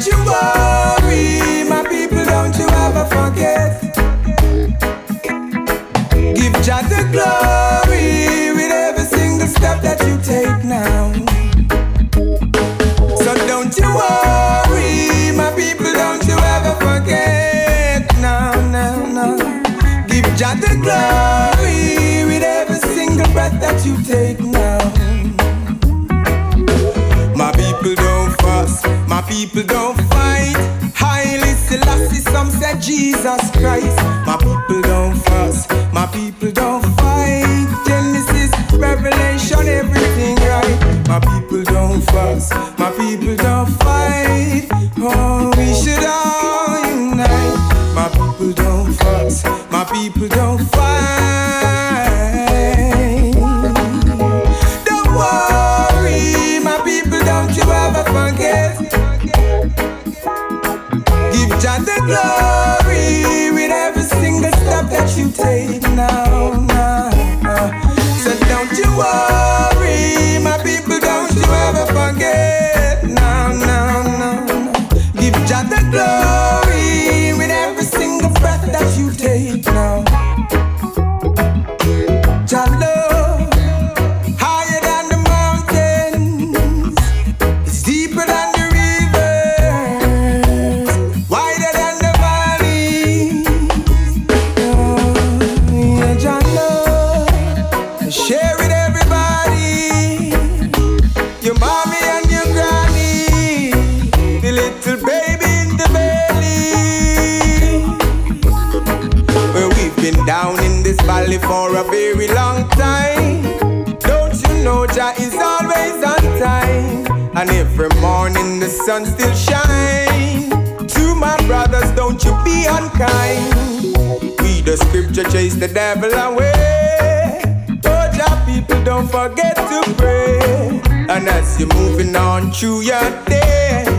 don't you worry, my people, don't you ever forget. Give Jah the glory with every single step that you take now. So don't you worry, my people, don't you ever forget. No, no, no. Give Jah the glory with every single breath that you take now. My people don't fuss, my people don't fight. Haile Selassie, some say Jesus Christ. My people don't fuss, my people don't fight. Genesis, Revelation, everything right. My people don't fuss, my people don't fight. Oh, we should all unite. My people don't fuss, my people don't fight. Don't worry, my people, don't you ever forget. Give Jah the glory with every single step that you take now, now. So don't you worry, my people, don't you ever forget. No, no, no, no. Give Jah the glory with every single breath that you take now. Jah love higher than the mountains, it's deeper than the rivers, wider than the valley. Oh, yeah, Jah love, share with everybody, your mommy and your granny, the little baby in the belly. Well, we've been down in this valley for a very long time. Don't you know Jah is always on time? And every morning the sun still shines. To my brothers, don't you be unkind. Read the scripture, chase the devil away. Oh, Jah people, don't forget to pray. And as you're moving on through your day,